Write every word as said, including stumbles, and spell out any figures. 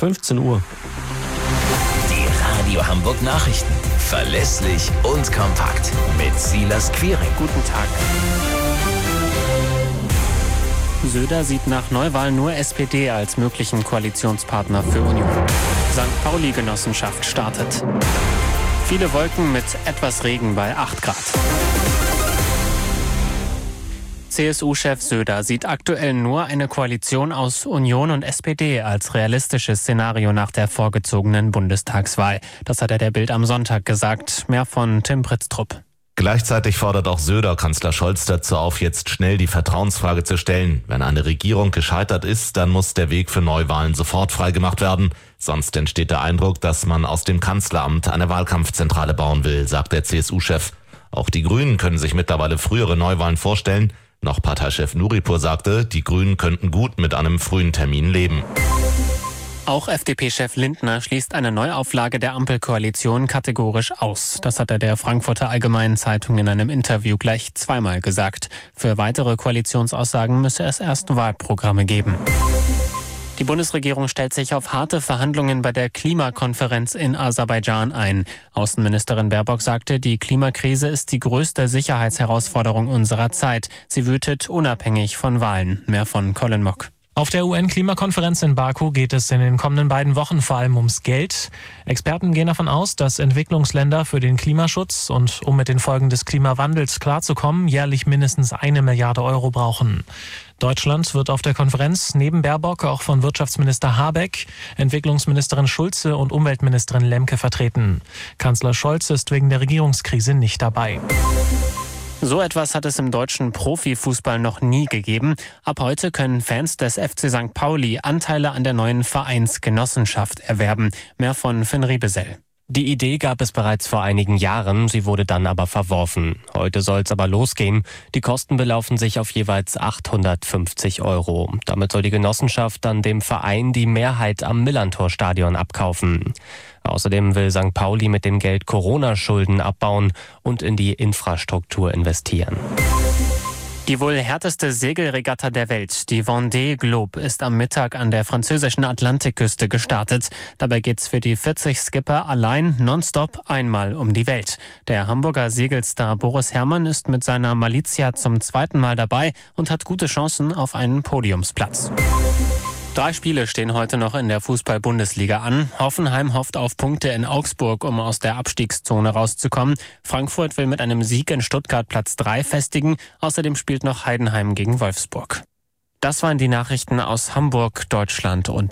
fünfzehn Uhr. Die Radio Hamburg Nachrichten. Verlässlich und kompakt. Mit Silas Quiring. Guten Tag. Söder sieht nach Neuwahl nur S P D als möglichen Koalitionspartner für Union. Sankt Pauli-Genossenschaft startet. Viele Wolken mit etwas Regen bei acht Grad. C S U-Chef Söder sieht aktuell nur eine Koalition aus Union und S P D als realistisches Szenario nach der vorgezogenen Bundestagswahl. Das hat er der Bild am Sonntag gesagt. Mehr von Tim Pritztrup. Gleichzeitig fordert auch Söder Kanzler Scholz dazu auf, jetzt schnell die Vertrauensfrage zu stellen. Wenn eine Regierung gescheitert ist, dann muss der Weg für Neuwahlen sofort freigemacht werden. Sonst entsteht der Eindruck, dass man aus dem Kanzleramt eine Wahlkampfzentrale bauen will, sagt der C S U-Chef. Auch die Grünen können sich mittlerweile frühere Neuwahlen vorstellen. Noch Parteichef Nuripur sagte, die Grünen könnten gut mit einem frühen Termin leben. Auch F D P-Chef Lindner schließt eine Neuauflage der Ampelkoalition kategorisch aus. Das hat er der Frankfurter Allgemeinen Zeitung in einem Interview gleich zweimal gesagt. Für weitere Koalitionsaussagen müsse es erst Wahlprogramme geben. Die Bundesregierung stellt sich auf harte Verhandlungen bei der Klimakonferenz in Aserbaidschan ein. Außenministerin Baerbock sagte, die Klimakrise ist die größte Sicherheitsherausforderung unserer Zeit. Sie wütet unabhängig von Wahlen. Mehr von Colin Mock. Auf der U N-Klimakonferenz in Baku geht es in den kommenden beiden Wochen vor allem ums Geld. Experten gehen davon aus, dass Entwicklungsländer für den Klimaschutz und um mit den Folgen des Klimawandels klarzukommen, jährlich mindestens eine Milliarde Euro brauchen. Deutschland wird auf der Konferenz neben Baerbock auch von Wirtschaftsminister Habeck, Entwicklungsministerin Schulze und Umweltministerin Lemke vertreten. Kanzler Scholz ist wegen der Regierungskrise nicht dabei. So etwas hat es im deutschen Profifußball noch nie gegeben. Ab heute können Fans des F C Sankt Pauli Anteile an der neuen Vereinsgenossenschaft erwerben. Mehr von Finn Riebesell. Die Idee gab es bereits vor einigen Jahren, sie wurde dann aber verworfen. Heute soll es aber losgehen. Die Kosten belaufen sich auf jeweils achthundertfünfzig Euro. Damit soll die Genossenschaft dann dem Verein die Mehrheit am Millerntor-Stadion abkaufen. Außerdem will Sankt Pauli mit dem Geld Corona-Schulden abbauen und in die Infrastruktur investieren. Die wohl härteste Segelregatta der Welt, die Vendée Globe, ist am Mittag an der französischen Atlantikküste gestartet. Dabei geht's für die vierzig Skipper allein nonstop einmal um die Welt. Der Hamburger Segelstar Boris Herrmann ist mit seiner Malizia zum zweiten Mal dabei und hat gute Chancen auf einen Podiumsplatz. Drei Spiele stehen heute noch in der Fußball-Bundesliga an. Hoffenheim hofft auf Punkte in Augsburg, um aus der Abstiegszone rauszukommen. Frankfurt will mit einem Sieg in Stuttgart Platz drei festigen. Außerdem spielt noch Heidenheim gegen Wolfsburg. Das waren die Nachrichten aus Hamburg, Deutschland und